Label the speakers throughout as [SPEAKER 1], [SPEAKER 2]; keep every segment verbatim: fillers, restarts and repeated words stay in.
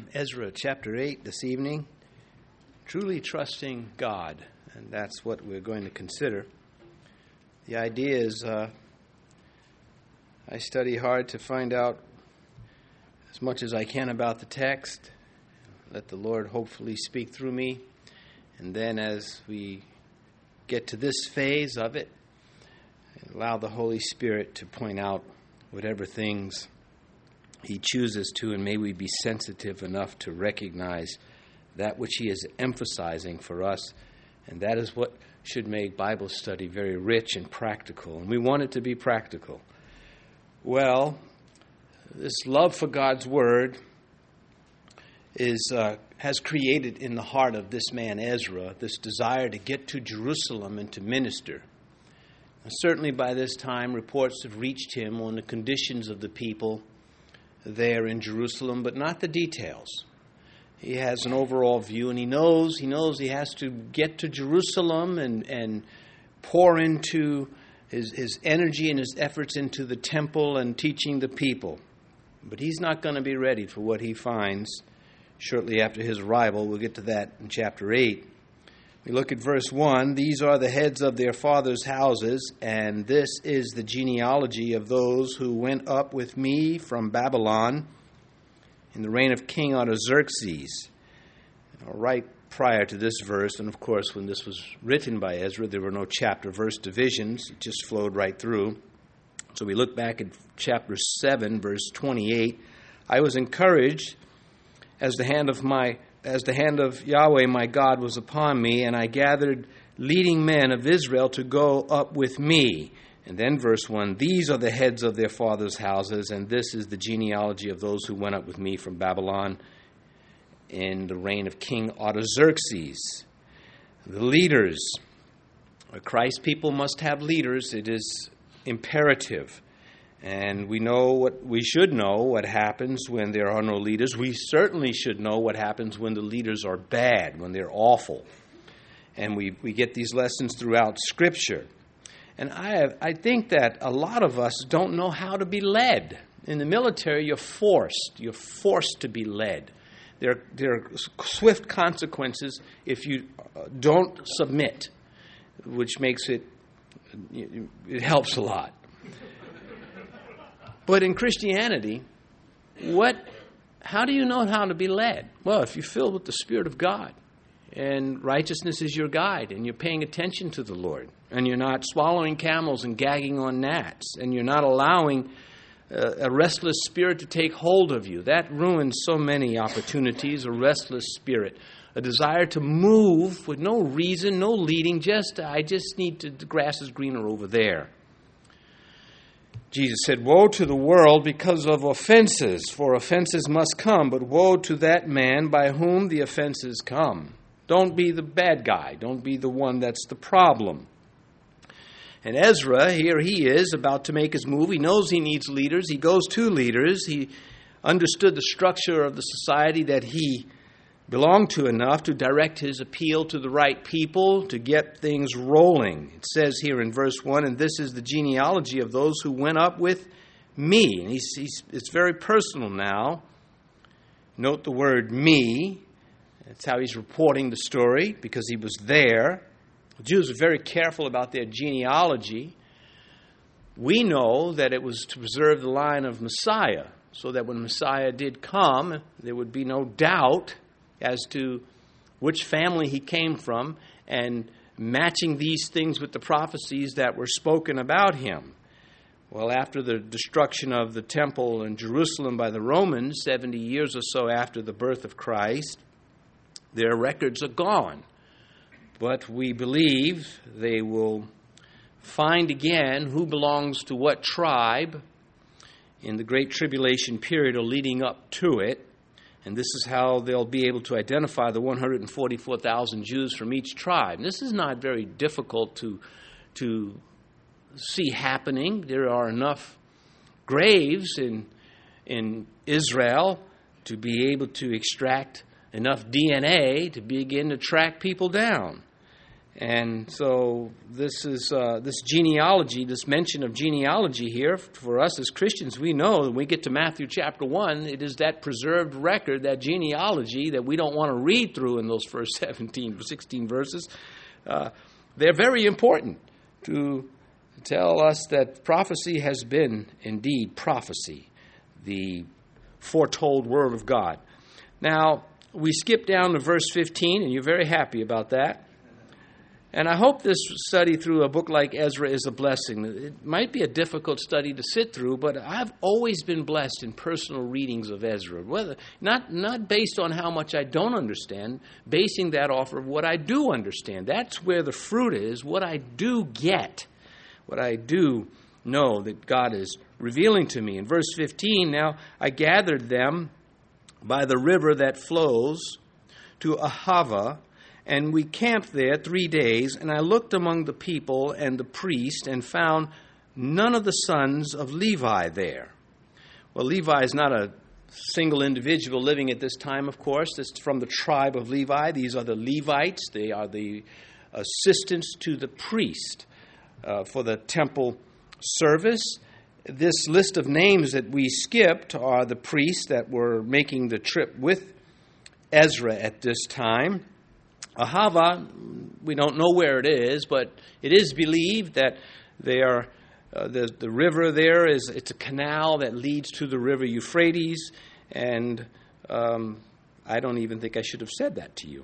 [SPEAKER 1] Ezra chapter eight this evening, truly trusting God, and that's what we're going to consider. The idea is uh, I study hard to find out as much as I can about the text, let the Lord hopefully speak through me, and then as we get to this phase of it, allow the Holy Spirit to point out whatever things He chooses to, and may we be sensitive enough to recognize that which He is emphasizing for us, and that is what should make Bible study very rich and practical, and we want it to be practical. Well, this love for God's Word is uh, has created in the heart of this man Ezra this desire to get to Jerusalem and to minister. Now, certainly by this time, reports have reached him on the conditions of the people there in Jerusalem, but not the details. He has an overall view, and he knows he knows he has to get to Jerusalem and, and pour into his, his energy and his efforts into the temple and teaching the people. But he's not going to be ready for what he finds shortly after his arrival. We'll get to that in chapter eight. We look at verse one. These are the heads of their fathers' houses, and this is the genealogy of those who went up with me from Babylon in the reign of King Artaxerxes. Now, right prior to this verse, and of course when this was written by Ezra, there were no chapter-verse divisions. It just flowed right through. So we look back at chapter seven, verse twenty-eight. I was encouraged as the hand of my As the hand of Yahweh my God was upon me, and I gathered leading men of Israel to go up with me. And then verse one, these are the heads of their fathers' houses, and this is the genealogy of those who went up with me from Babylon in the reign of King Artaxerxes. The leaders. Christ's people must have leaders. It is imperative. And we know what we should know what happens when there are no leaders. We certainly should know what happens when the leaders are bad, when they're awful. And we, we get these lessons throughout Scripture. And I have, I think that a lot of us don't know how to be led. In the military, you're forced. You're forced to be led. There, there are swift consequences if you don't submit, which makes it, it helps a lot. But in Christianity, what? How do you know how to be led? Well, if you're filled with the Spirit of God, and righteousness is your guide, and you're paying attention to the Lord, and you're not swallowing camels and gagging on gnats, and you're not allowing uh, a restless spirit to take hold of you. That ruins so many opportunities, a restless spirit, a desire to move with no reason, no leading, just, I just need to, the grass is greener over there. Jesus said, woe to the world because of offenses, for offenses must come, but woe to that man by whom the offenses come. Don't be the bad guy. Don't be the one that's the problem. And Ezra, here he is about to make his move. He knows he needs leaders. He goes to leaders. He understood the structure of the society that he belonged to enough to direct his appeal to the right people to get things rolling. It says here in verse one, and this is the genealogy of those who went up with me. And he's, he's, it's very personal now. Note the word me. That's how he's reporting the story, because he was there. The Jews were very careful about their genealogy. We know that it was to preserve the line of Messiah, so that when Messiah did come, there would be no doubt as to which family he came from, and matching these things with the prophecies that were spoken about him. Well, after the destruction of the temple in Jerusalem by the Romans, seventy years or so after the birth of Christ, their records are gone. But we believe they will find again who belongs to what tribe in the Great Tribulation period or leading up to it. And this is how they'll be able to identify the one hundred forty-four thousand Jews from each tribe. And this is not very difficult to, to see happening. There are enough graves in, in Israel to be able to extract enough D N A to begin to track people down. And so this is uh, this genealogy, this mention of genealogy here, for us as Christians, we know when we get to Matthew chapter one, it is that preserved record, that genealogy that we don't want to read through in those first seventeen, sixteen verses. Uh, they're very important to tell us that prophecy has been indeed prophecy, the foretold word of God. Now, we skip down to verse fifteen, and you're very happy about that. And I hope this study through a book like Ezra is a blessing. It might be a difficult study to sit through, but I've always been blessed in personal readings of Ezra. Whether not not based on how much I don't understand, basing that off of what I do understand. That's where the fruit is, what I do get, what I do know that God is revealing to me. In verse fifteen, now I gathered them by the river that flows to Ahava, and we camped there three days, and I looked among the people and the priest and found none of the sons of Levi there. Well, Levi is not a single individual living at this time, of course. It's from the tribe of Levi. These are the Levites. They are the assistants to the priest uh, for the temple service. This list of names that we skipped are the priests that were making the trip with Ezra at this time. Ahava, we don't know where it is, but it is believed that they are uh, the the river there is it's a canal that leads to the river Euphrates, and um, I don't even think I should have said that to you.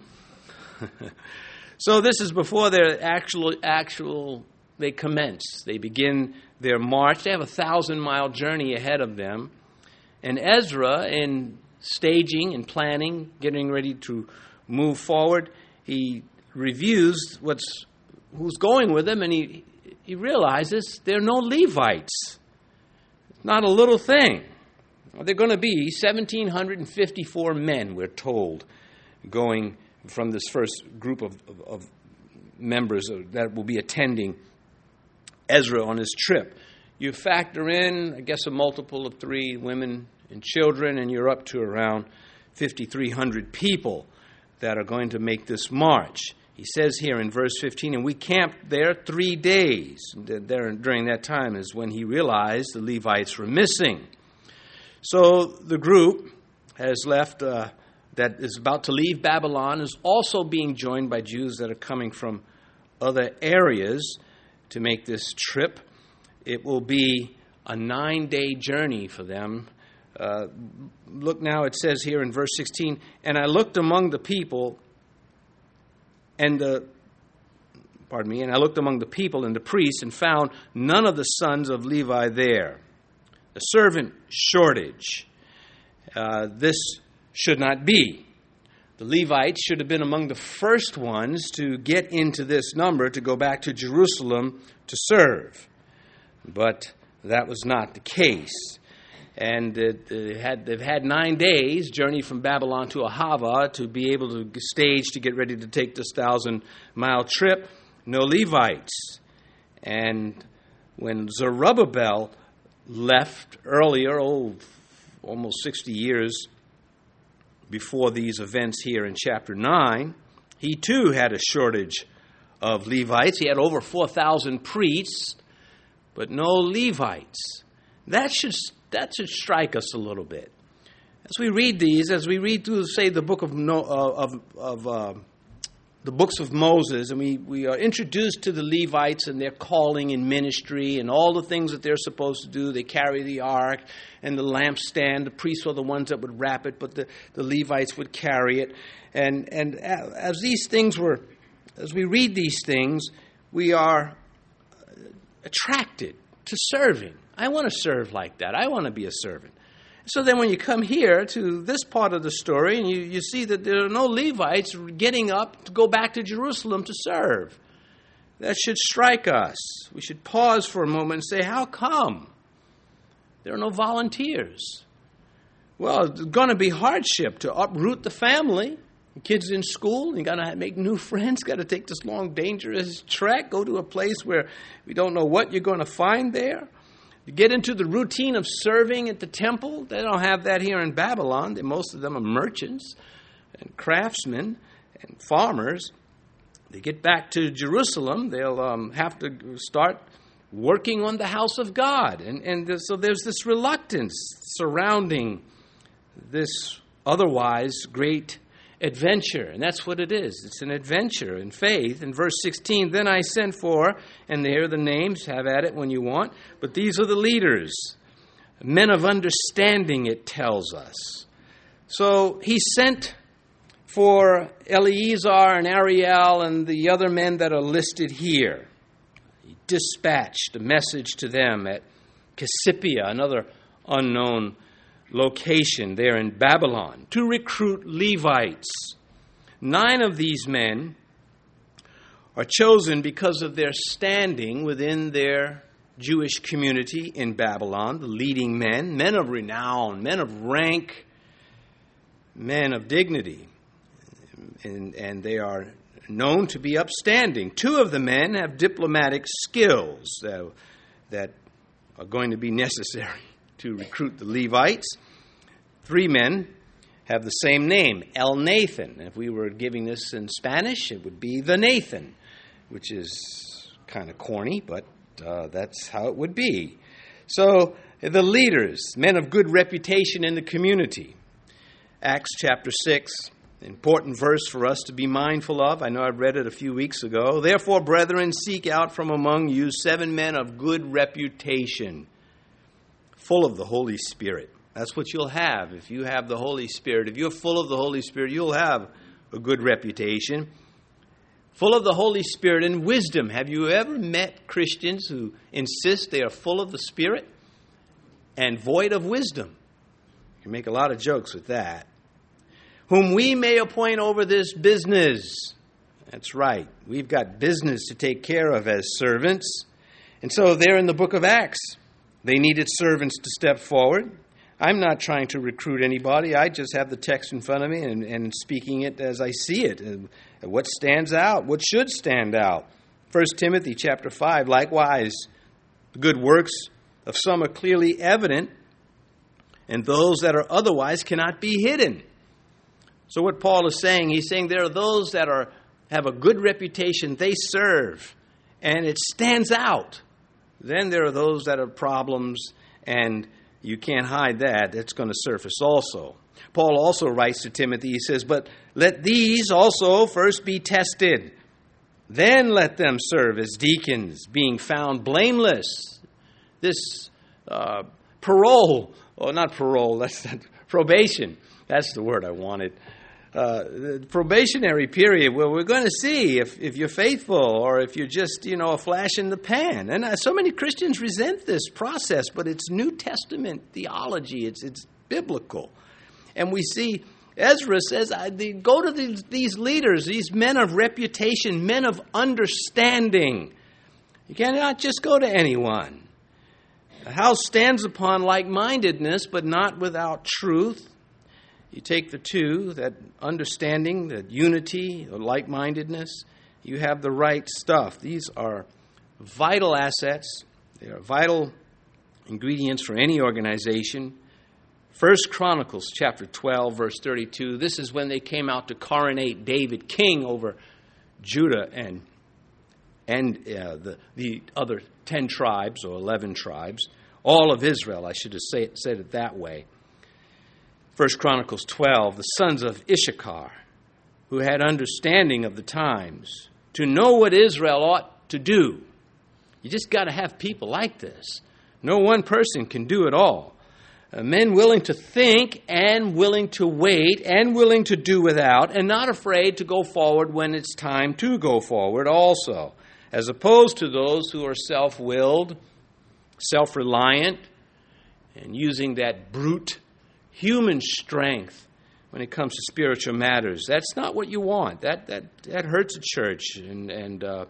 [SPEAKER 1] So this is before their actual actual they commence. They begin their march. They have a thousand mile journey ahead of them, and Ezra, in staging and planning, getting ready to move forward, he reviews what's who's going with him, and he he realizes there are no Levites. It's not a little thing. They're going to be one thousand seven hundred fifty-four men, we're told, going from this first group of, of, of members that will be attending Ezra on his trip. You factor in, I guess, a multiple of three women and children, and you're up to around fifty-three hundred people that are going to make this march. He says here in verse fifteen, and we camped there three days. There, during that time is when he realized the Levites were missing. So the group has left, uh, that is about to leave Babylon, is also being joined by Jews that are coming from other areas to make this trip. It will be a nine-day journey for them. Uh, look now, it says here in verse sixteen, and I looked among the people and the, pardon me, and I looked among the people and the priests and found none of the sons of Levi there. The servant shortage. Uh, this should not be. The Levites should have been among the first ones to get into this number to go back to Jerusalem to serve. But that was not the case. And it, it had, they've had nine days, journey from Babylon to Ahava, to be able to stage to get ready to take this thousand-mile trip. No Levites. And when Zerubbabel left earlier, oh, almost sixty years before these events here in chapter nine, he too had a shortage of Levites. He had over four thousand priests, but no Levites. That should that should strike us a little bit. As we read these, as we read through, say, the book of no, uh, of, of uh, the books of Moses, and we, we are introduced to the Levites and their calling and ministry and all the things that they're supposed to do. They carry the ark and the lampstand. The priests were the ones that would wrap it, but the, the Levites would carry it. And and as these things were, as we read these things, we are attracted to serving. I want to serve like that. I want to be a servant. So then when you come here to this part of the story, and you, you see that there are no Levites getting up to go back to Jerusalem to serve, that should strike us. We should pause for a moment and say, how come there are no volunteers? Well, it's going to be hardship to uproot the family. The kids in school, you got to make new friends, got to take this long, dangerous trek, go to a place where we don't know what you're going to find there. You get into the routine of serving at the temple. They don't have that here in Babylon. Most of them are merchants and craftsmen and farmers. They get back to Jerusalem, they'll um, have to start working on the house of God. And, and so there's this reluctance surrounding this otherwise great adventure. And that's what it is. It's an adventure in faith. In verse sixteen, then I sent for, and there are the names, have at it when you want, but these are the leaders, men of understanding, it tells us. So he sent for Eleazar and Ariel and the other men that are listed here. He dispatched a message to them at Cassiopea, another unknown location there in Babylon, to recruit Levites. Nine of these men are chosen because of their standing within their Jewish community in Babylon, the leading men, men of renown, men of rank, men of dignity. And, and they are known to be upstanding. Two of the men have diplomatic skills that, that are going to be necessary to recruit the Levites. Three men have the same name, Elnathan. If we were giving this in Spanish, it would be the Nathan, which is kind of corny, but uh, that's how it would be. So the leaders, men of good reputation in the community. Acts chapter six. Important verse for us to be mindful of. I know I read it a few weeks ago. Therefore, brethren, seek out from among you seven men of good reputation, full of the Holy Spirit. That's what you'll have if you have the Holy Spirit. If you're full of the Holy Spirit, you'll have a good reputation. Full of the Holy Spirit and wisdom. Have you ever met Christians who insist they are full of the Spirit and void of wisdom? You can make a lot of jokes with that. Whom we may appoint over this business. That's right. We've got business to take care of as servants. And so there in the book of Acts, they needed servants to step forward. I'm not trying to recruit anybody. I just have the text in front of me and, and speaking it as I see it. And what stands out? What should stand out? First Timothy chapter five, likewise, the good works of some are clearly evident, and those that are otherwise cannot be hidden. So what Paul is saying, he's saying there are those that are have a good reputation, they serve, and it stands out. Then there are those that are problems, and you can't hide that. That's going to surface also. Paul also writes to Timothy, he says, but let these also first be tested. Then let them serve as deacons, being found blameless. This uh, parole, or not parole, that's not, probation. That's the word I wanted. Uh, the probationary period where we're going to see if, if you're faithful or if you're just, you know, a flash in the pan. And uh, so many Christians resent this process, but it's New Testament theology. It's it's biblical. And we see Ezra says, I, the, go to these, these leaders, these men of reputation, men of understanding. You cannot just go to anyone. The house stands upon like-mindedness, but not without truth. You take the two, that understanding, that unity, or like-mindedness, you have the right stuff. These are vital assets. They are vital ingredients for any organization. First Chronicles chapter twelve, verse thirty-two. This is when they came out to coronate David king over Judah and, and uh, the, the other ten tribes or eleven tribes. All of Israel, I should have say, said it that way. First Chronicles twelve, the sons of Issachar, who had understanding of the times, to know what Israel ought to do. You just got to have people like this. No one person can do it all. Uh, men willing to think and willing to wait and willing to do without and not afraid to go forward when it's time to go forward also, as opposed to those who are self-willed, self-reliant, and using that brute human strength when it comes to spiritual matters. That's not what you want. That that that hurts a church, and and uh,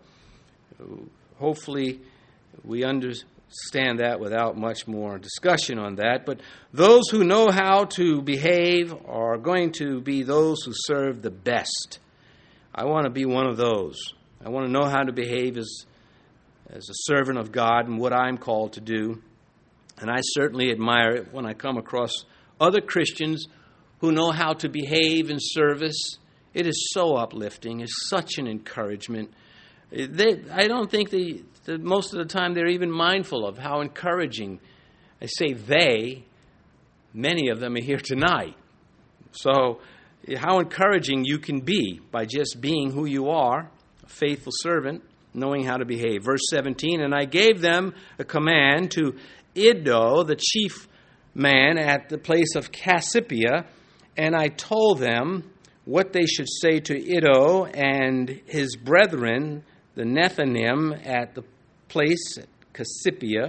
[SPEAKER 1] hopefully we understand that without much more discussion on that. But those who know how to behave are going to be those who serve the best. I want to be one of those. I want to know how to behave as as a servant of God and what I'm called to do. And I certainly admire it when I come across other Christians who know how to behave in service It is so uplifting. It's such an encouragement. They, I don't think they, that most of the time they're even mindful of how encouraging. I say they, many of them are here tonight. So how encouraging you can be by just being who you are, a faithful servant, knowing how to behave. Verse seventeen, and I gave them a command to Iddo, the chief man at the place of Cassiopea, and I told them what they should say to Iddo and his brethren, the Nethinim, at the place at Cassiopea,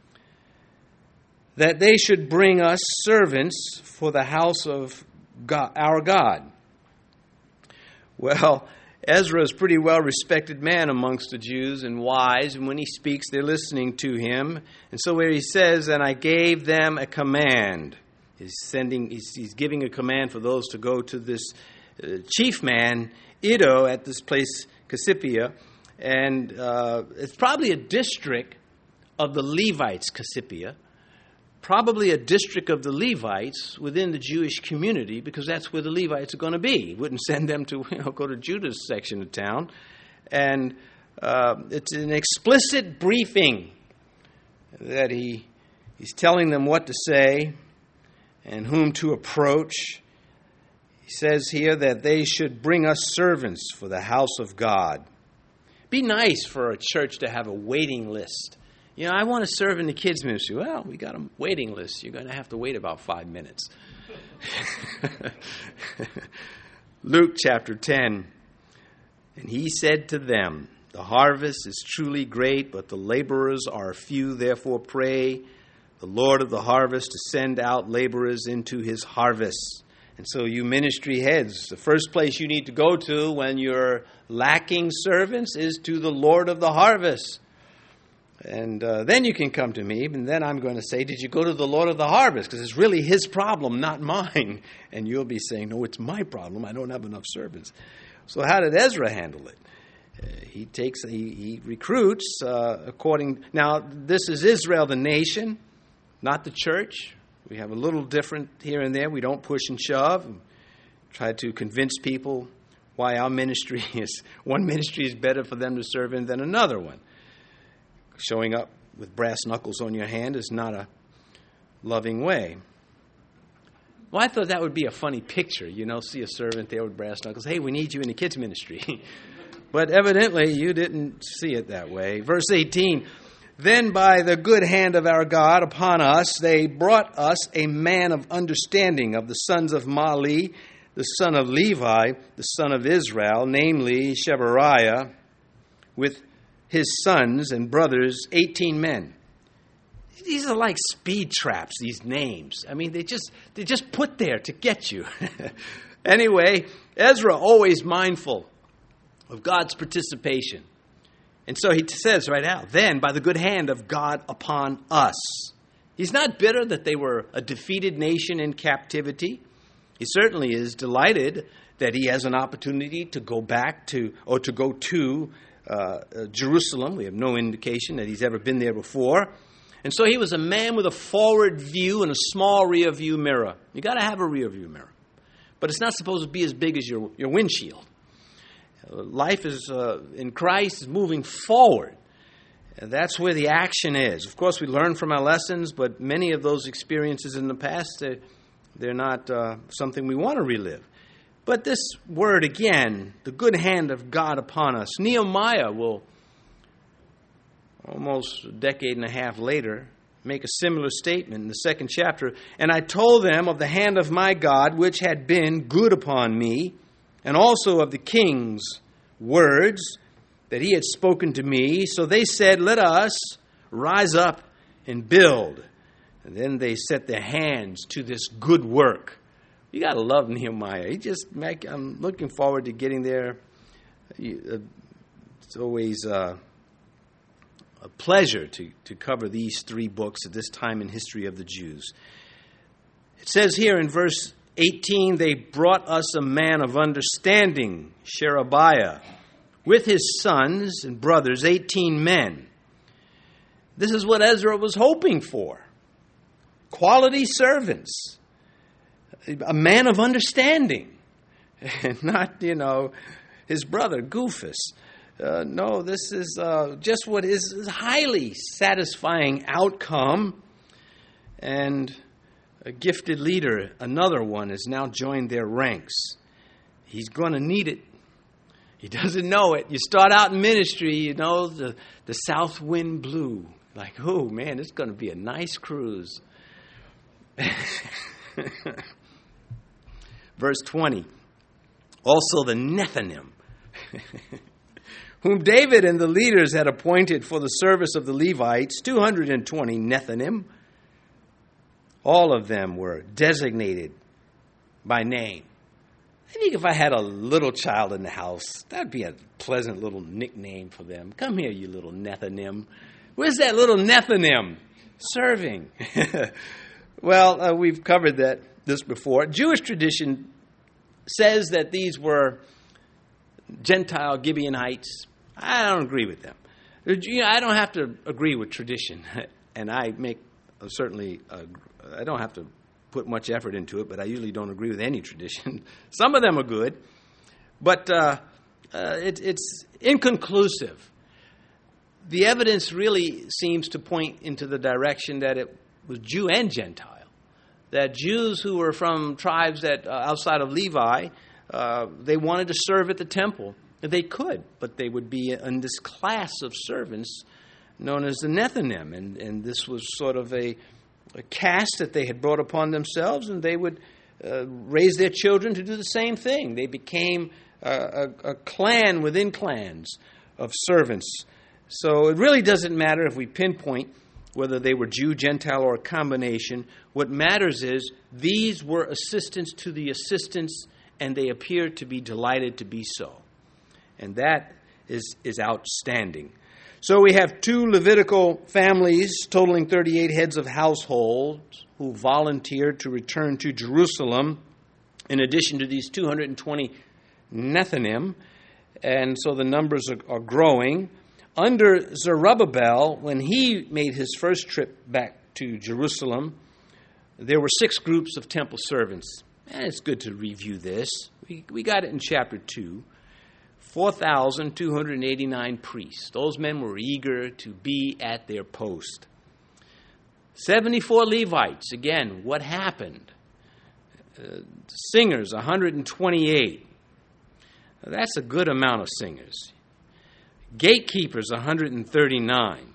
[SPEAKER 1] that they should bring us servants for the house of God, our God. Well, Ezra is a pretty well-respected man amongst the Jews and wise, and when he speaks, they're listening to him. And so where he says, and I gave them a command, he's sending, he's, he's giving a command for those to go to this uh, chief man, Iddo, at this place, Cassiopea, and uh, it's probably a district of the Levites, Cassiopea, probably a district of the Levites within the Jewish community, because that's where the Levites are going to be. He wouldn't send them to, you know, go to Judah's section of town. And uh, it's an explicit briefing that he he's telling them what to say and whom to approach. He says here that they should bring us servants for the house of God. Be nice for a church to have a waiting list. You know, I want to serve in the kids' ministry. Well, we got a waiting list. You're going to have to wait about five minutes. Luke chapter ten. And he said to them, the harvest is truly great, but the laborers are few. Therefore pray the Lord of the harvest to send out laborers into his harvest. And so you ministry heads, the first place you need to go to when you're lacking servants is to the Lord of the harvest. And uh, then you can come to me, and then I'm going to say, did you go to the Lord of the harvest? Because it's really his problem, not mine. And you'll be saying, no, it's my problem. I don't have enough servants. So how did Ezra handle it? Uh, he takes, he, he recruits uh, according. Now, this is Israel, the nation, not the church. We have a little different here and there. We don't push and shove and try to convince people why our ministry is, one ministry is better for them to serve in than another one. Showing up with brass knuckles on your hand is not a loving way. Well, I thought that would be a funny picture, you know, see a servant there with brass knuckles. Hey, we need you in the kids' ministry. But evidently you didn't see it that way. Verse eighteen, then by the good hand of our God upon us, they brought us a man of understanding of the sons of Mali, the son of Levi, the son of Israel, namely Shebariah, with his sons and brothers, eighteen men. These are like speed traps, these names. I mean, they just they just put there to get you. Anyway, Ezra always mindful of God's participation. And so he says right out, then by the good hand of God upon us. He's not bitter that they were a defeated nation in captivity. He certainly is delighted that he has an opportunity to go back to, or to go to Uh, uh, Jerusalem. We have no indication that he's ever been there before. And so he was a man with a forward view and a small rear view mirror. You got to have a rear view mirror. But it's not supposed to be as big as your, your windshield. Uh, life is uh, in Christ is moving forward. And that's where the action is. Of course, we learn from our lessons, but many of those experiences in the past, they're, they're not uh, something we want to relive. But this word again, the good hand of God upon us. Nehemiah will, almost a decade and a half later, make a similar statement in the second chapter. And I told them of the hand of my God, which had been good upon me, and also of the king's words that he had spoken to me. So they said, let us rise up and build. And then they set their hands to this good work. You got to love Nehemiah. He just, I'm looking forward to getting there. It's always uh, a pleasure to, to cover these three books at this time in history of the Jews. It says here in verse eighteen, they brought us a man of understanding, Sherebiah, with his sons and brothers, eighteen men. This is what Ezra was hoping for. Quality servants. A man of understanding. and not, you know, his brother, Goofus. Uh, no, this is uh, just what is a highly satisfying outcome. And a gifted leader, another one, has now joined their ranks. He's going to need it. He doesn't know it. You start out in ministry, you know, the, the south wind blew. Like, oh, man, it's going to be a nice cruise. Verse twenty. Also the Nethinim, whom David and the leaders had appointed for the service of the Levites, two hundred twenty Nethinim. All of them were designated by name. I think if I had a little child in the house, that'd be a pleasant little nickname for them. Come here, you little Nethinim. Where's that little Nethinim serving? Well, uh, we've covered that this before. Jewish tradition says that these were Gentile Gibeonites. I don't agree with them. You know, I don't have to agree with tradition, and I make uh, certainly uh, I don't have to put much effort into it, but I usually don't agree with any tradition. Some of them are good, but uh, uh, it, it's inconclusive. The evidence really seems to point into the direction that it was Jew and Gentile, that Jews who were from tribes that uh, outside of Levi, uh, they wanted to serve at the temple. They could, but they would be in this class of servants known as the Nethinim, and, and this was sort of a, a caste that they had brought upon themselves, and they would uh, raise their children to do the same thing. They became uh, a, a clan within clans of servants. So it really doesn't matter if we pinpoint whether they were Jew, Gentile, or a combination. What matters is these were assistants to the assistants, and they appeared to be delighted to be so. And that is, is outstanding. So we have two Levitical families totaling thirty-eight heads of households who volunteered to return to Jerusalem in addition to these two hundred twenty Nethinim. And so the numbers are, are growing. Under Zerubbabel, when he made his first trip back to Jerusalem, there were six groups of temple servants. And it's good to review this. We, we got it in chapter two. four thousand two hundred eighty-nine priests. Those men were eager to be at their post. seventy-four Levites. Again, what happened? Uh, singers, one hundred twenty-eight. That's a good amount of singers. Gatekeepers, one hundred thirty-nine.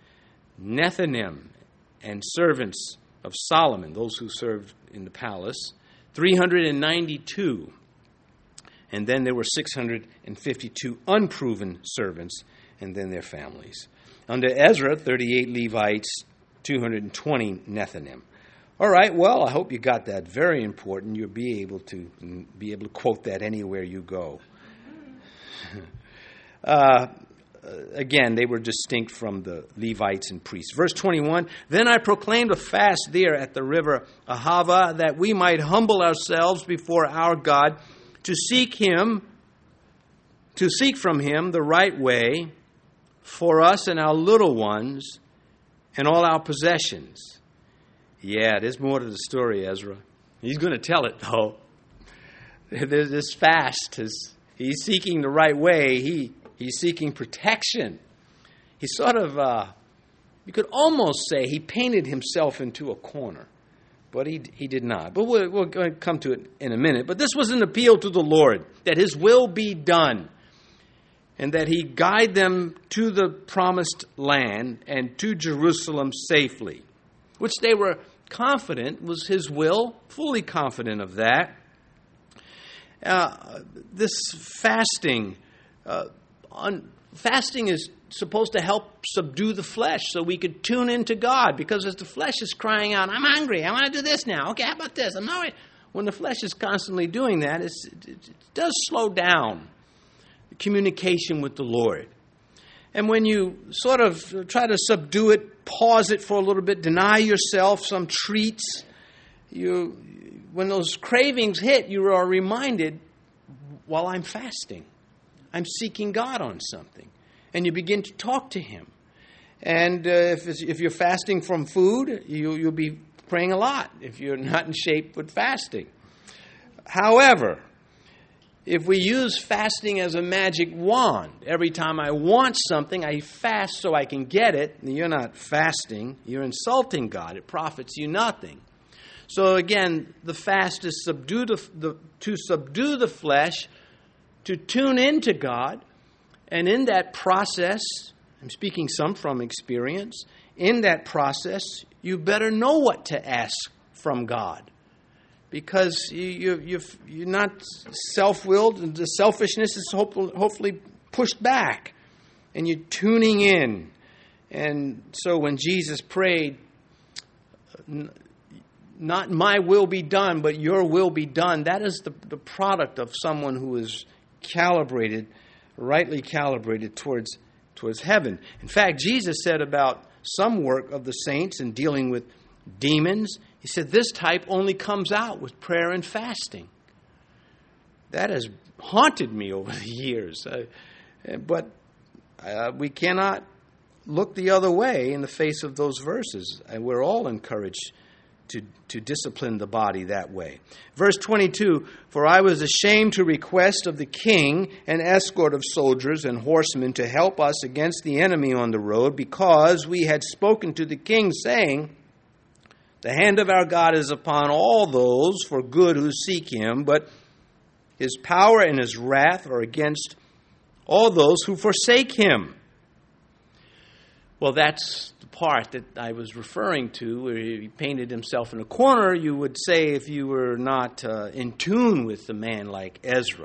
[SPEAKER 1] Nethinim and servants of Solomon, those who served in the palace, three hundred ninety-two. And then there were six hundred fifty-two unproven servants, and then their families. Under Ezra, thirty-eight Levites, two hundred twenty Nethinim. All right, well, I hope you got that. Very important. You'll be able to be able to quote that anywhere you go. Uh, again, they were distinct from the Levites and priests. Verse twenty-one, then I proclaimed a fast there at the river Ahava, that we might humble ourselves before our God, to seek him, to seek from him the right way for us and our little ones and all our possessions. Yeah, there's more to the story, Ezra. He's going to tell it, though. There's this fast. His, he's seeking the right way. He He's seeking protection. He sort of, uh, you could almost say he painted himself into a corner. But he he did not. But we're, we're going to come to it in a minute. But this was an appeal to the Lord, that his will be done, and that he guide them to the promised land and to Jerusalem safely, which they were confident was his will, fully confident of that. Uh, this fasting, uh, on, fasting is supposed to help subdue the flesh so we could tune into God, because as the flesh is crying out, I'm hungry, I want to do this now. Okay, how about this? I'm not. When the flesh is constantly doing that, it's, it, it does slow down the communication with the Lord. And when you sort of try to subdue it, pause it for a little bit, deny yourself some treats, you, when those cravings hit, you are reminded, while I'm fasting, I'm seeking God on something. And you begin to talk to him. And uh, if it's, if you're fasting from food, you, you'll be praying a lot if you're not in shape with fasting. However, If we use fasting as a magic wand, every time I want something, I fast so I can get it, you're not fasting, you're insulting God. It profits you nothing. So again, the fast is subdue the, the, to subdue the flesh, to tune into God, and in that process, I'm speaking some from experience, in that process, you better know what to ask from God. Because you, you, you've, you're not self-willed, and the selfishness is hopefully, hopefully pushed back, and you're tuning in. And so when Jesus prayed, not my will be done, but your will be done, that is the, the product of someone who is calibrated, rightly calibrated towards, towards heaven. In fact, Jesus said about some work of the saints in dealing with demons, he said, this type only comes out with prayer and fasting. That has haunted me over the years. Uh, but uh, we cannot look the other way in the face of those verses. And we're all encouraged to, to discipline the body that way. Verse twenty-two, for I was ashamed to request of the king an escort of soldiers and horsemen to help us against the enemy on the road, because we had spoken to the king, saying, the hand of our God is upon all those for good who seek him, but his power and his wrath are against all those who forsake him. Well, that's the part that I was referring to, where he painted himself in a corner, you would say, if you were not uh, in tune with the man like Ezra.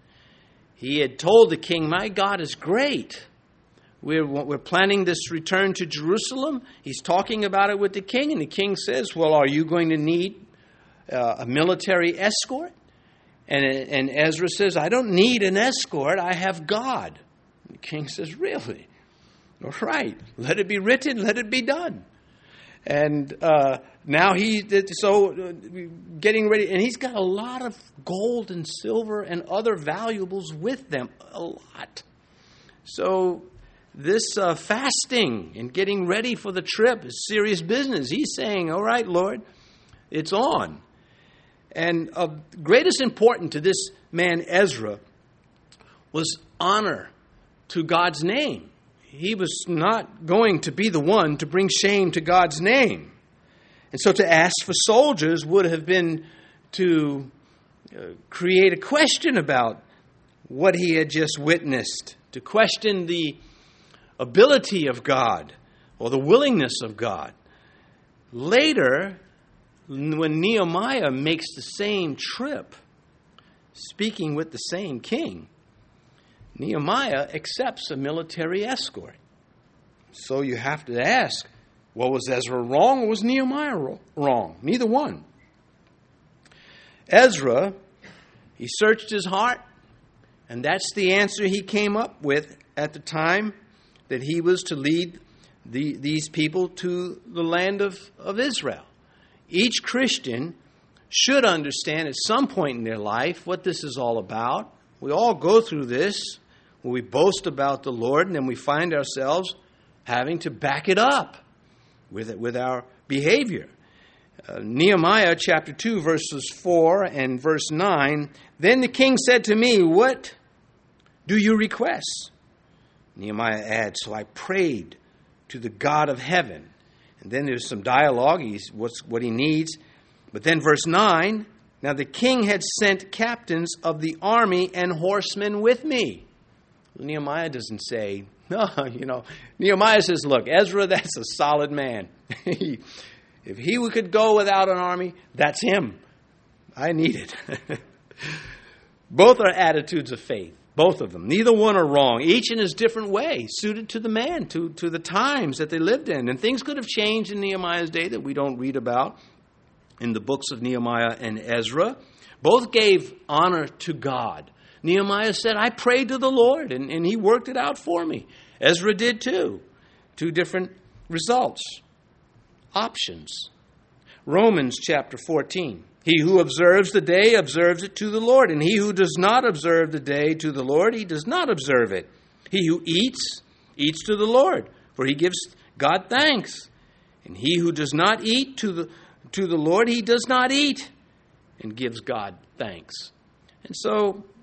[SPEAKER 1] He had told the king, my God is great. We're, we're planning this return to Jerusalem. He's talking about it with the king, and the king says, well, are you going to need uh, a military escort? And, and Ezra says, I don't need an escort. I have God. And the king says, really? All right. Let it be written. Let it be done. And uh, now he, so uh, getting ready, and he's got a lot of gold and silver and other valuables with them. A lot. So this uh, fasting and getting ready for the trip is serious business. He's saying, all right, Lord, it's on. And of greatest importance to this man Ezra was honor to God's name. He was not going to be the one to bring shame to God's name. And so to ask for soldiers would have been to uh, create a question about what he had just witnessed, to question the ability of God or the willingness of God. Later, when Nehemiah makes the same trip, speaking with the same king, Nehemiah accepts a military escort. So you have to ask, well, was Ezra wrong or was Nehemiah wrong? Neither one. Ezra, he searched his heart, and that's the answer he came up with at the time that he was to lead the, these people to the land of, of Israel. Each Christian should understand at some point in their life what this is all about. We all go through this when we boast about the Lord, and then we find ourselves having to back it up with it, with our behavior. Uh, Nehemiah chapter two, verses four and verse nine, then the king said to me, what do you request? Nehemiah adds, so I prayed to the God of heaven. And then there's some dialogue, he's, what's, what he needs. But then verse nine, now the king had sent captains of the army and horsemen with me. Nehemiah doesn't say, no, you know. Nehemiah says, look, Ezra, that's a solid man. If he could go without an army, that's him. I need it. Both are attitudes of faith. Both of them. Neither one are wrong. Each in his different way, suited to the man, to, to the times that they lived in. And things could have changed in Nehemiah's day that we don't read about in the books of Nehemiah and Ezra. Both gave honor to God. Nehemiah said, I prayed to the Lord, and, and he worked it out for me. Ezra did too. Two different results. Options. Romans chapter fourteen. He who observes the day observes it to the Lord, and he who does not observe the day to the Lord, he does not observe it. He who eats, eats to the Lord, for he gives God thanks. And he who does not eat to the, to the Lord, he does not eat, and gives God thanks. And so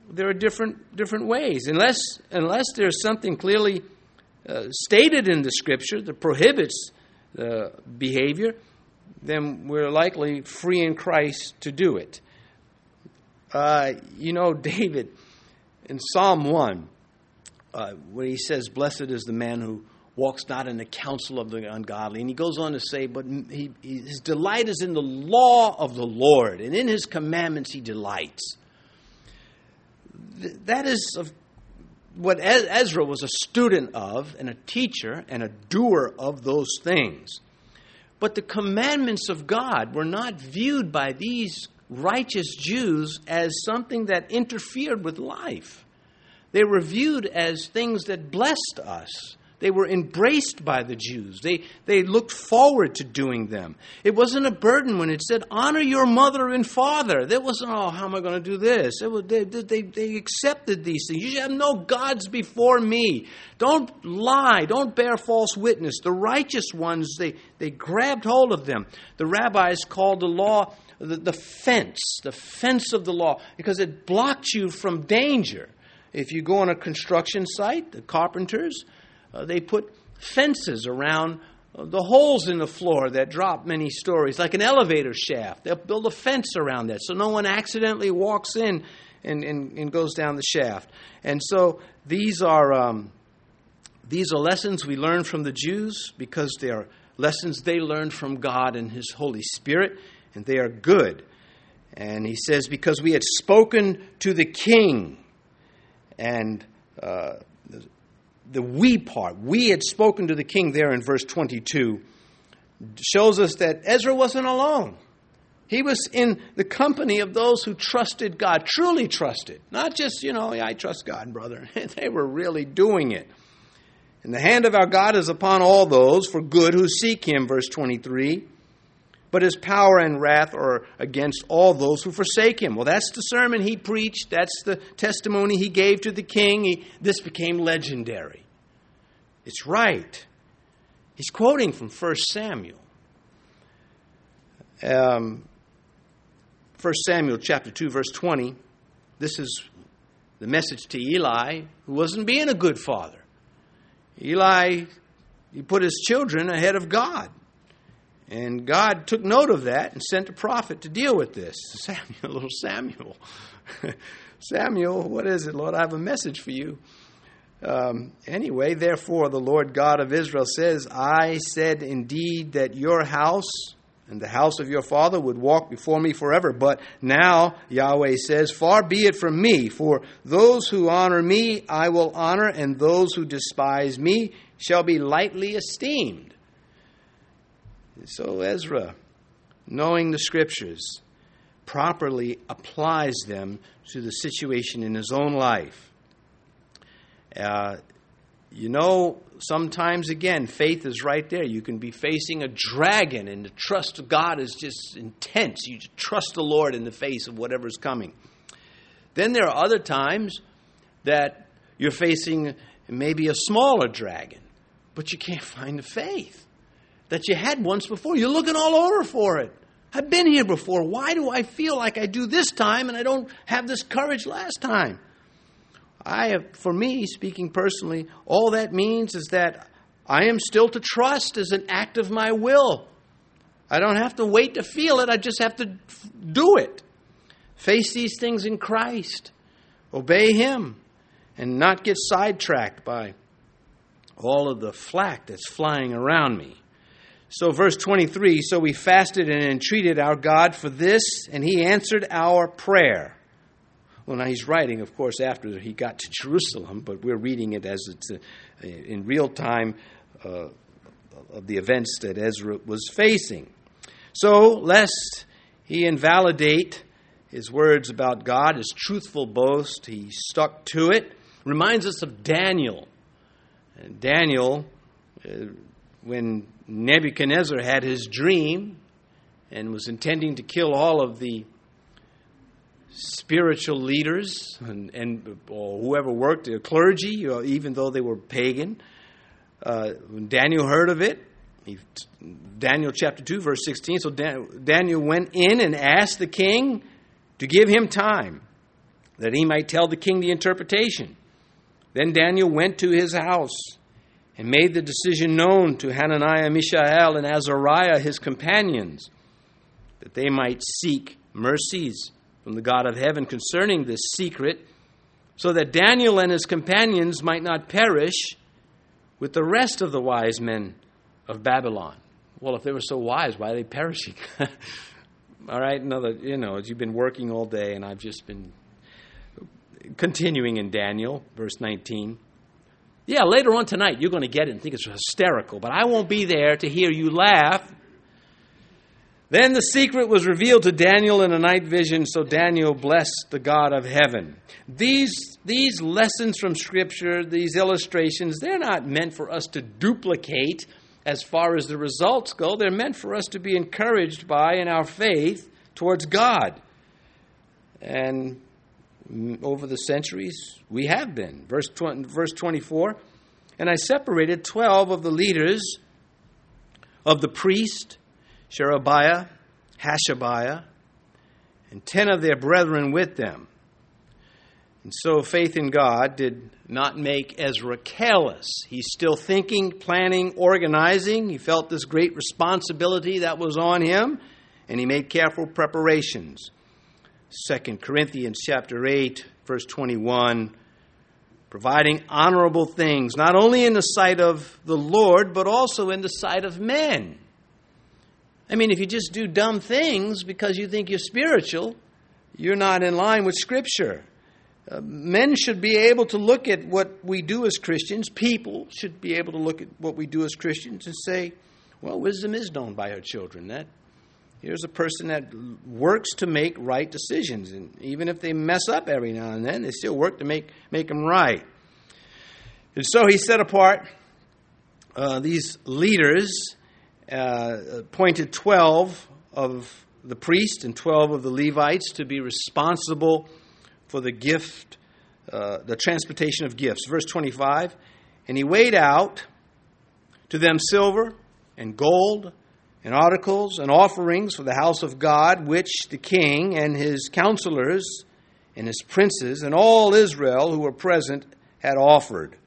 [SPEAKER 1] there are different different ways. Unless unless there's something clearly uh, stated in the Scripture that prohibits the behavior, then we're likely free in Christ to do it. Uh, you know, David, in Psalm one, uh, where he says, "Blessed is the man who walks not in the counsel of the ungodly." And he goes on to say, but he, his delight is in the law of the Lord, and in his commandments he delights. That is what Ezra was a student of, and a teacher, and a doer of those things. But the commandments of God were not viewed by these righteous Jews as something that interfered with life. They were viewed as things that blessed us. They were embraced by the Jews. They they looked forward to doing them. It wasn't a burden when it said, honor your mother and father. There wasn't, oh, how am I going to do this? It was, they, they, they accepted these things. You should have no gods before me. Don't lie. Don't bear false witness. The righteous ones, they, they grabbed hold of them. The rabbis called the law the, the fence, the fence of the law, because it blocked you from danger. If you go on a construction site, the carpenters, Uh, they put fences around uh, the holes in the floor that drop many stories, like an elevator shaft. They'll build a fence around that so no one accidentally walks in and, and, and goes down the shaft. And so these are um, these are lessons we learn from the Jews because they are lessons they learned from God and His Holy Spirit, and they are good. And he says, because we had spoken to the king, and uh, the we part, we had spoken to the king there in verse twenty-two, shows us that Ezra wasn't alone. He was in the company of those who trusted God, truly trusted. Not just, you know, yeah, I trust God, brother. They were really doing it. And the hand of our God is upon all those for good who seek Him, verse twenty-three. But His power and wrath are against all those who forsake Him. Well, that's the sermon he preached. That's the testimony he gave to the king. He, this became legendary. It's right. He's quoting from First Samuel. Um, First Samuel chapter two, verse twenty. This is the message to Eli, who wasn't being a good father. Eli, he put his children ahead of God. And God took note of that and sent a prophet to deal with this. Samuel, little Samuel. Samuel, what is it, Lord? I have a message for you. Um, anyway, therefore, the Lord God of Israel says, I said indeed that your house and the house of your father would walk before me forever. But now, Yahweh says, far be it from me, for those who honor me I will honor, and those who despise me shall be lightly esteemed. So Ezra, knowing the Scriptures, properly applies them to the situation in his own life. Uh, you know, sometimes, again, faith is right there. You can be facing a dragon, and the trust of God is just intense. You trust the Lord in the face of whatever's coming. Then there are other times that you're facing maybe a smaller dragon, but you can't find the faith that you had once before. You're looking all over for it. I've been here before. Why do I feel like I do this time and I don't have this courage last time? I have, for me, speaking personally, all that means is that I am still to trust as an act of my will. I don't have to wait to feel it. I just have to do it. Face these things in Christ. Obey Him and not get sidetracked by all of the flack that's flying around me. So verse twenty-three, so we fasted and entreated our God for this, and He answered our prayer. Well, now he's writing, of course, after he got to Jerusalem, but we're reading it as it's a, in real time uh, of the events that Ezra was facing. So, lest he invalidate his words about God, his truthful boast, he stuck to it. Reminds us of Daniel. And Daniel, uh, when Nebuchadnezzar had his dream and was intending to kill all of the spiritual leaders and, and or whoever worked, the clergy, or even though they were pagan, uh, when Daniel heard of it, he, Daniel chapter two, verse sixteen, so Dan, Daniel went in and asked the king to give him time. that he might tell the king the interpretation. Then Daniel went to his house and made the decision known to Hananiah, Mishael, and Azariah, his companions, that they might seek mercies from the God of heaven concerning this secret, so that Daniel and his companions might not perish with the rest of the wise men of Babylon. Well, if they were so wise, why are they perishing? All right, another, you know, as you've been working all day, and I've just been continuing in Daniel, verse nineteen. Yeah, later on tonight, you're going to get it and think it's hysterical, but I won't be there to hear you laugh. Then the secret was revealed to Daniel in a night vision, so Daniel blessed the God of heaven. These, these lessons from Scripture, these illustrations, they're not meant for us to duplicate as far as the results go. They're meant for us to be encouraged by in our faith towards God. And over the centuries, we have been. Verse twenty, verse twenty-four, and I separated twelve of the leaders of the priest, Sherebiah, Hashabiah, and ten of their brethren with them. And so faith in God did not make Ezra careless. He's still thinking, planning, organizing. He felt this great responsibility that was on him, and he made careful preparations. Second Corinthians chapter eight, verse twenty-one, providing honorable things, not only in the sight of the Lord, but also in the sight of men. I mean, if you just do dumb things because you think you're spiritual, you're not in line with Scripture. Uh, men should be able to look at what we do as Christians. People should be able to look at what we do as Christians and say, well, wisdom is known by her children. That Here's a person that works to make right decisions. And even if they mess up every now and then, they still work to make, make them right. And so he set apart uh, these leaders, uh, appointed twelve of the priests and twelve of the Levites to be responsible for the gift, uh, the transportation of gifts. Verse twenty-five, and he weighed out to them silver and gold and articles and offerings for the house of God, which the king and his counselors and his princes and all Israel who were present had offered.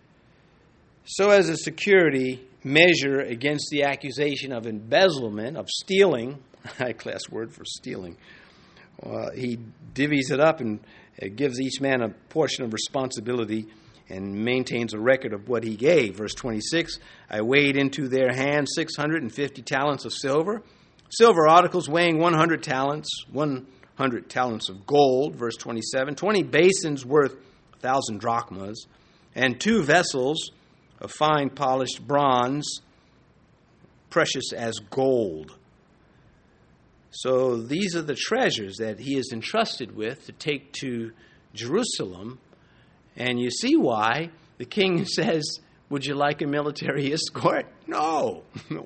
[SPEAKER 1] So as a security measure against the accusation of embezzlement, of stealing, high-class word for stealing, uh, he divvies it up and uh, gives each man a portion of responsibility and maintains a record of what he gave. Verse twenty-six, I weighed into their hands six hundred fifty talents of silver, silver articles weighing one hundred talents, one hundred talents of gold. Verse twenty-seven, twenty basins worth one thousand drachmas, and two vessels of fine polished bronze, precious as gold. So these are the treasures that he is entrusted with to take to Jerusalem. And you see why the king says, would you like a military escort? No.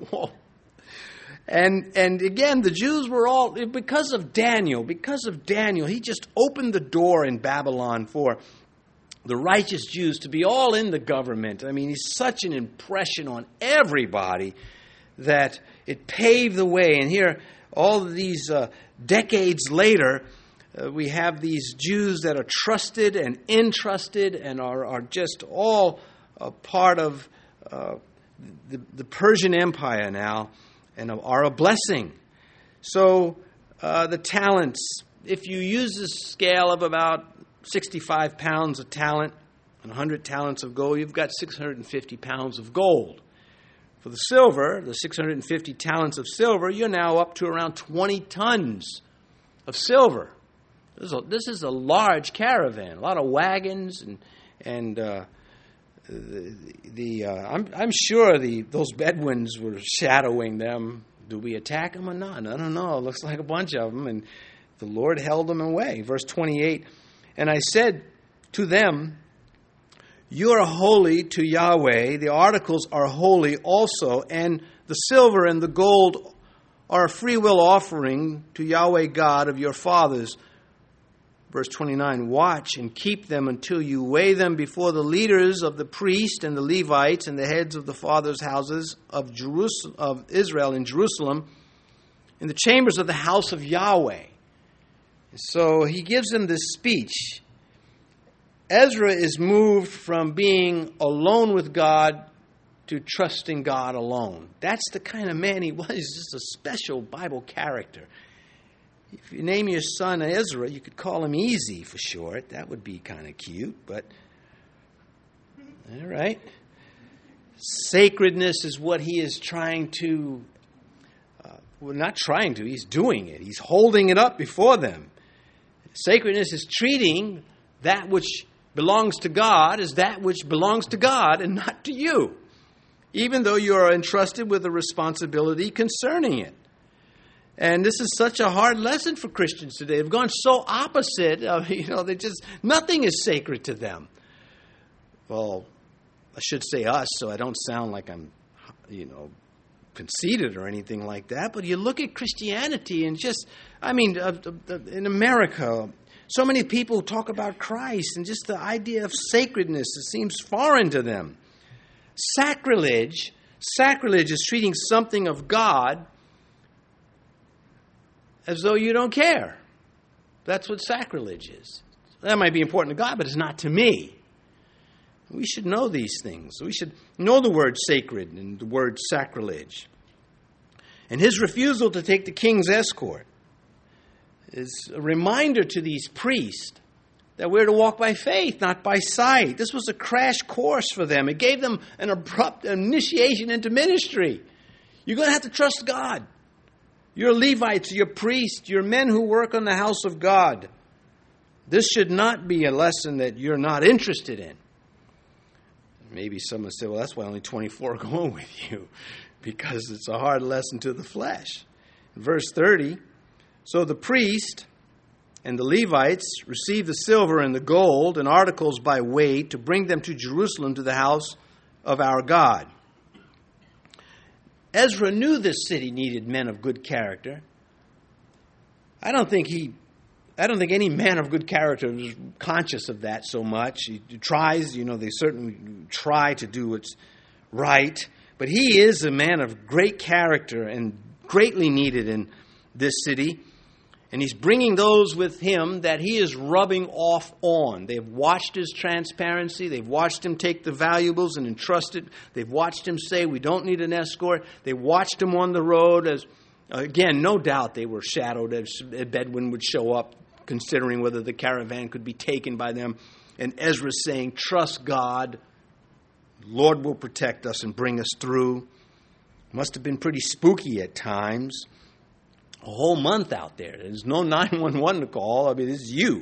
[SPEAKER 1] and and again, the Jews were all, because of Daniel, because of Daniel, he just opened the door in Babylon for the righteous Jews to be all in the government. I mean, he's such an impression on everybody that it paved the way. And here, all of these uh, decades later, Uh, we have these Jews that are trusted and entrusted and are, are just all a part of uh, the, the Persian Empire now and are a blessing. So uh, the talents, if you use the scale of about sixty-five pounds of talent and one hundred talents of gold, you've got six hundred fifty pounds of gold. For the silver, the six hundred fifty talents of silver, you're now up to around twenty tons of silver. This is, a, this is a large caravan, a lot of wagons, and and uh, the, the uh, I'm I'm sure the those Bedouins were shadowing them. Do we attack them or not? I don't know. It looks like a bunch of them, and the Lord held them away. Verse twenty-eight, and I said to them, you are holy to Yahweh. The articles are holy also, and the silver and the gold are a freewill offering to Yahweh God of your fathers. Verse twenty-nine, watch and keep them until you weigh them before the leaders of the priests and the Levites and the heads of the fathers' houses of Jerusalem, of Israel in Jerusalem, in the chambers of the house of Yahweh. So he gives them this speech. Ezra is moved from being alone with God to trusting God alone. That's the kind of man he was. He's just a special Bible character. If you name your son Ezra, you could call him Easy for short. That would be kind of cute, but all right. Sacredness is what he is trying to, uh, well, not trying to, he's doing it. He's holding it up before them. Sacredness is treating that which belongs to God as that which belongs to God and not to you, even though you are entrusted with a responsibility concerning it. And this is such a hard lesson for Christians today. They've gone so opposite. Of, you know, they just, nothing is sacred to them. Well, I should say us, so I don't sound like I'm, you know, conceited or anything like that. But you look at Christianity and just, I mean, uh, uh, in America, so many people talk about Christ and just the idea of sacredness, it seems foreign to them. Sacrilege, sacrilege is treating something of God as though you don't care. That's what sacrilege is. That might be important to God, but it's not to me. We should know these things. We should know the word sacred and the word sacrilege. And his refusal to take the king's escort is a reminder to these priests that we're to walk by faith, not by sight. This was a crash course for them. It gave them an abrupt initiation into ministry. You're going to have to trust God. You're Levites, you're priests, you're men who work on the house of God. This should not be a lesson that you're not interested in. Maybe someone say, well, that's why only twenty-four are going with you, because it's a hard lesson to the flesh. In verse thirty, so the priest and the Levites received the silver and the gold and articles by weight to bring them to Jerusalem to the house of our God. Ezra knew this city needed men of good character. I don't think he, I don't think any man of good character is conscious of that so much. He tries, you know, they certainly try to do what's right. But he is a man of great character and greatly needed in this city. And he's bringing those with him that he is rubbing off on. They've watched his transparency. They've watched him take the valuables and entrust it. They've watched him say, we don't need an escort. They watched him on the road. As again, no doubt they were shadowed as a Bedouin would show up, considering whether the caravan could be taken by them. And Ezra saying, trust God. Lord will protect us and bring us through. Must have been pretty spooky at times. A whole month out there. There's no nine one one to call. I mean, this is you.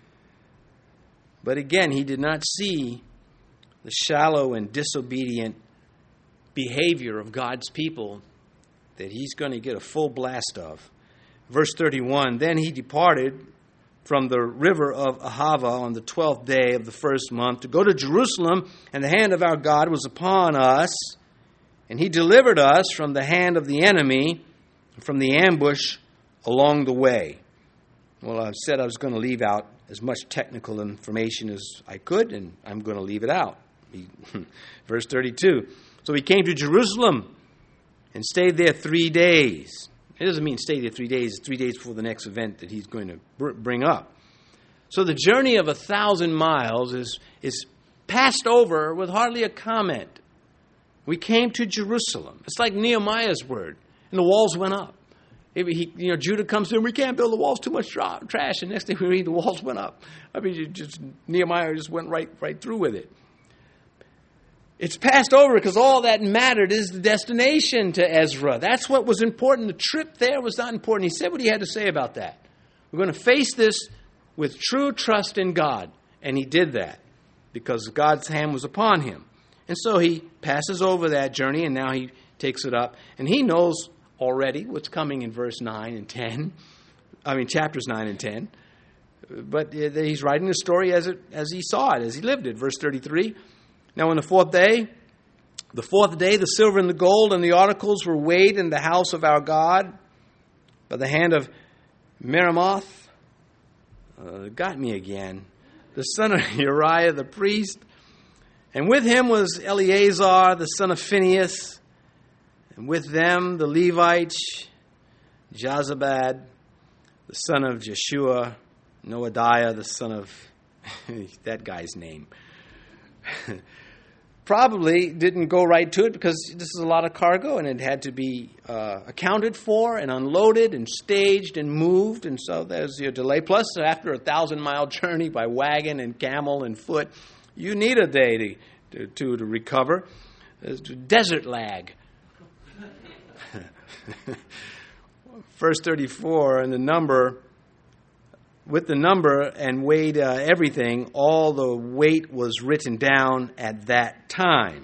[SPEAKER 1] But again, he did not see the shallow and disobedient behavior of God's people that he's going to get a full blast of. Verse thirty-one, then he departed from the river of Ahava on the twelfth day of the first month to go to Jerusalem, and the hand of our God was upon us, and he delivered us from the hand of the enemy, from the ambush along the way. Well, I said I was going to leave out as much technical information as I could, and I'm going to leave it out. Verse thirty-two. So he came to Jerusalem and stayed there three days. It doesn't mean stay there three days. It's three days before the next event that he's going to br- bring up. So the journey of a thousand miles is, is passed over with hardly a comment. We came to Jerusalem. It's like Nehemiah's word. And the walls went up. He, you know, Judah comes in, we can't build the walls, too much tra- trash. And next thing we read, the walls went up. I mean, you just Nehemiah just went right, right through with it. It's passed over because all that mattered is the destination to Ezra. That's what was important. The trip there was not important. He said what he had to say about that. We're going to face this with true trust in God. And he did that because God's hand was upon him. And so he passes over that journey, and now he takes it up. And he knows already what's coming in verse nine and ten. I mean, chapters nine and ten. But he's writing the story as it as he saw it, as he lived it. Verse thirty-three. Now on the fourth day, the fourth day, the silver and the gold and the articles were weighed in the house of our God by the hand of Meremoth. Uh, got me again. The son of Uriah the priest. And with him was Eleazar, the son of Phinehas. And with them the Levites, Jozabad, the son of Jeshua, Noadiah, the son of that guy's name. Probably didn't go right to it because this is a lot of cargo and it had to be uh, accounted for and unloaded and staged and moved. And so there's your delay. Plus, after a thousand-mile journey by wagon and camel and foot, you need a day to, to, to, to recover. There's desert lag. Verse thirty-four, and the number, with the number and weighed uh, everything, all the weight was written down at that time.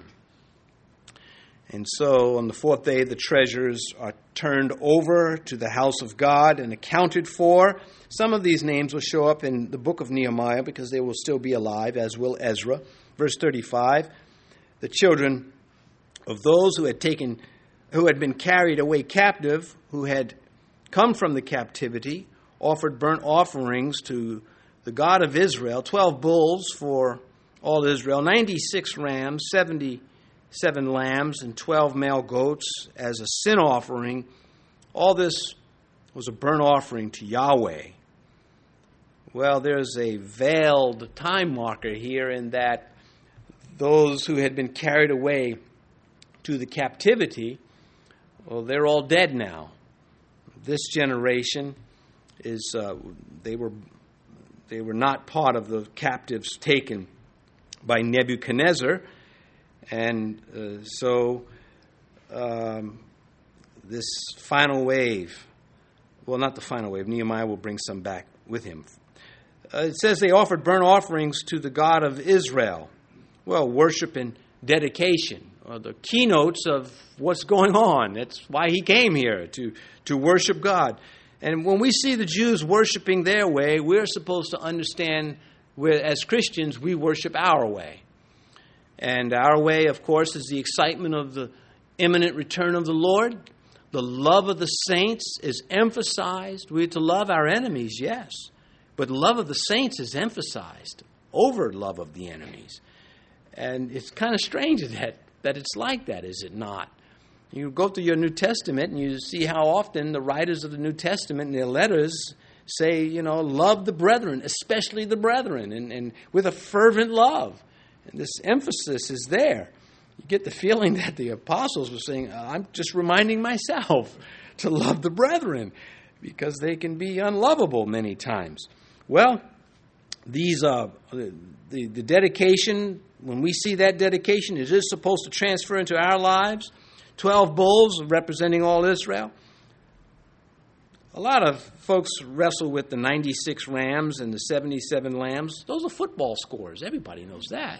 [SPEAKER 1] And so on the fourth day, the treasures are turned over to the house of God and accounted for. Some of these names will show up in the book of Nehemiah because they will still be alive, as will Ezra. Verse thirty-five, the children of those who had taken, who had been carried away captive, who had come from the captivity, offered burnt offerings to the God of Israel, twelve bulls for all Israel, ninety-six rams, seventy-seven lambs, and twelve male goats as a sin offering. All this was a burnt offering to Yahweh. Well, there's a veiled time marker here in that those who had been carried away to the captivity, well, they're all dead now. This generation is uh, they were they were not part of the captives taken by Nebuchadnezzar, and uh, so um, this final wave, well, not the final wave. Nehemiah will bring some back with him. Uh, it says they offered burnt offerings to the God of Israel. Well, worship and dedication are the keynotes of what's going on. That's why he came here, to to worship God. And when we see the Jews worshiping their way, we're supposed to understand, we're, as Christians, we worship our way. And our way, of course, is the excitement of the imminent return of the Lord. The love of the saints is emphasized. We're to love our enemies, yes. But the love of the saints is emphasized over love of the enemies. And it's kind of strange that, that it's like that, is it not? You go through your New Testament and you see how often the writers of the New Testament in their letters say, you know, love the brethren, especially the brethren, and, and with a fervent love. And this emphasis is there. You get the feeling that the apostles were saying, I'm just reminding myself to love the brethren because they can be unlovable many times. Well, these uh, the, the dedication, when we see that dedication, it is supposed to transfer into our lives. Twelve bulls representing all Israel. A lot of folks wrestle with the ninety-six rams and the seventy-seven lambs. Those are football scores. Everybody knows that.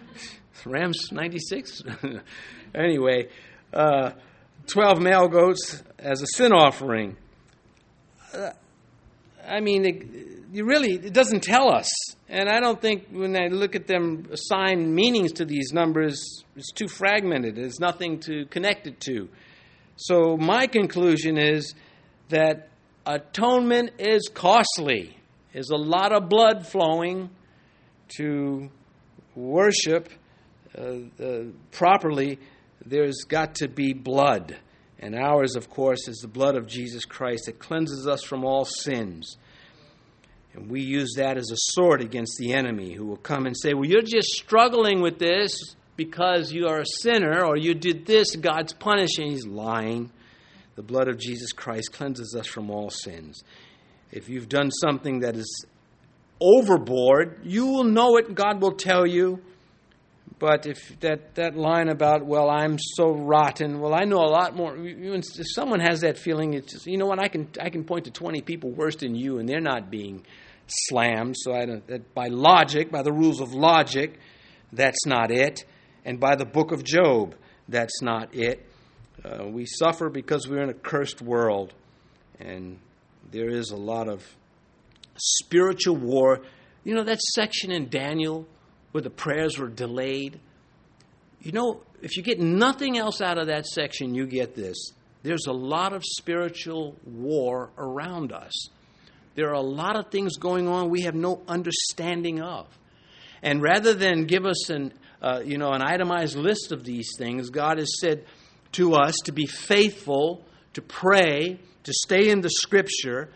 [SPEAKER 1] Rams ninety-six? Anyway, uh, twelve male goats as a sin offering. Uh, I mean, it, you really, it doesn't tell us. And I don't think when I look at them assign meanings to these numbers, it's too fragmented. There's nothing to connect it to. So my conclusion is that atonement is costly. There's a lot of blood flowing to worship uh, uh, properly. There's got to be blood. And ours, of course, is the blood of Jesus Christ that cleanses us from all sins. And we use that as a sword against the enemy who will come and say, well, you're just struggling with this because you are a sinner, or you did this, God's punishing. He's lying. The blood of Jesus Christ cleanses us from all sins. If you've done something that is overboard, you will know it. God will tell you. But if that, that line about, well, I'm so rotten, well, I know a lot more. If someone has that feeling, it's just, you know what, I can I can point to twenty people worse than you, and they're not being slammed. So I don't, that by logic, by the rules of logic, that's not it. And by the book of Job, that's not it. Uh, we suffer because we're in a cursed world. And there is a lot of spiritual war. You know that section in Daniel where the prayers were delayed? You know, if you get nothing else out of that section, you get this. There's a lot of spiritual war around us. There are a lot of things going on we have no understanding of. And rather than give us an, uh, you know, an itemized list of these things, God has said to us to be faithful, to pray, to stay in the Scripture,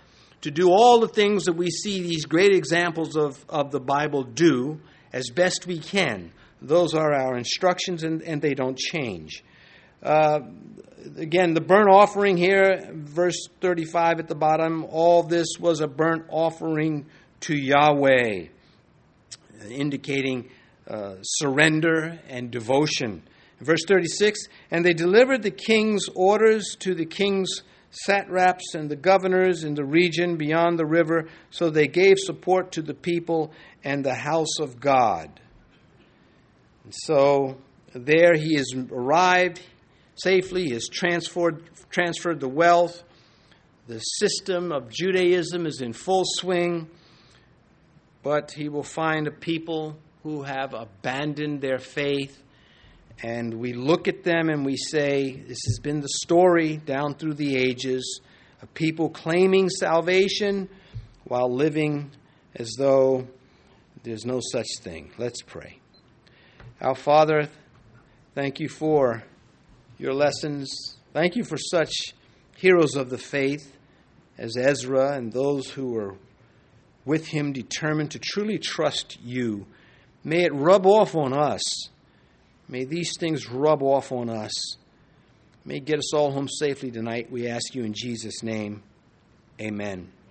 [SPEAKER 1] to do all the things that we see these great examples of, of the Bible do as best we can. Those are our instructions, and, and they don't change. Uh, again, the burnt offering here, verse thirty-five at the bottom, all this was a burnt offering to Yahweh, indicating uh, surrender and devotion. Verse thirty-six, and they delivered the king's orders to the king's satraps and the governors in the region beyond the river, so they gave support to the people and the house of God. And so there he has arrived safely, he has transferred, transferred the wealth. The system of Judaism is in full swing, but he will find a people who have abandoned their faith. And we look at them and we say, this has been the story down through the ages of people claiming salvation while living as though there's no such thing. Let's pray. Our Father, thank you for your lessons. Thank you for such heroes of the faith as Ezra and those who were with him determined to truly trust you. May it rub off on us. May these things rub off on us. May it get us all home safely tonight. We ask you in Jesus' name. Amen.